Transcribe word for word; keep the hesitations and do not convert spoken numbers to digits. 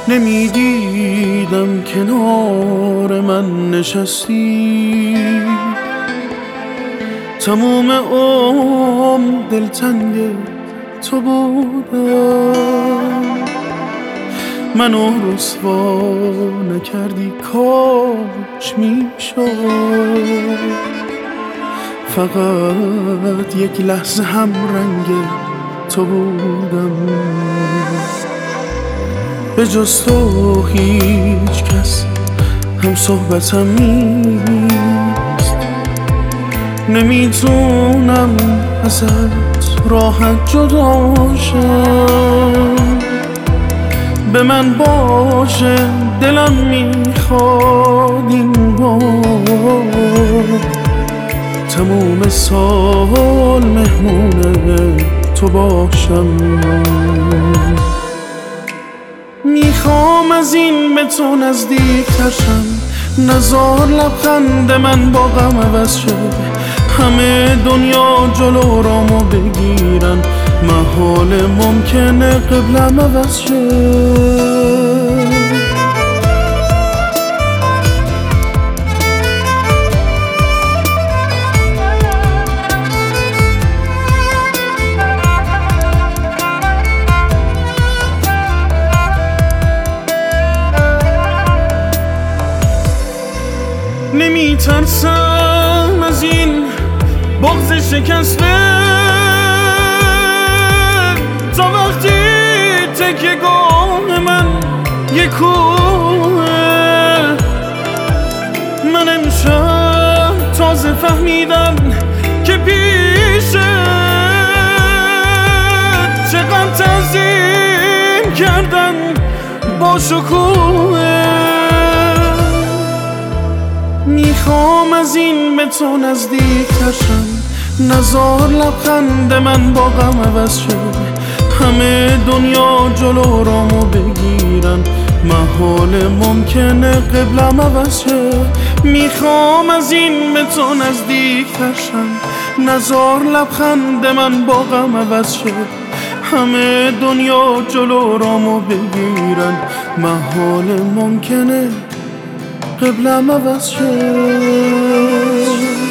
نمیدیدم کنار من نشستی، تموم عمر دلتنگ تو بودم، منو رسوا نکردی کاش میشد فقط یک لحظه هم رنگ تو بودم. به جز تو هیچ کس هم صحبتم نیست، نمیتونم ازت راحت جدا شم. به من باشه دلم میخواد این بار تموم سال مهمون تو باشم. میخوام از این به تو نزدیک‌تر شم، نزار لبخند من با غم عوض شه، همه دنیا جلو رامو بگیرن، محال ممکنه قبلم عوض شه. نمیترسم از این بغض شکسته تا وقتی تکیه‌گاه من یک کوه. من امشب تازه فهمیدم که پیشه چقدر تعظیم کردن با شکوه. میخوام از این به تو نزدیک‌تر شم، نزار لبخند من با غم عوض شه، همه دنیا جلو رامو بگیرن، محال ممکنه قبلم عوض شه. میخوام از این به تو نزدیک‌تر شم، نزار لبخند من با غم عوض شه، همه دنیا جلو رامو بگیرن، محال ممکنه قبلم عوض شد.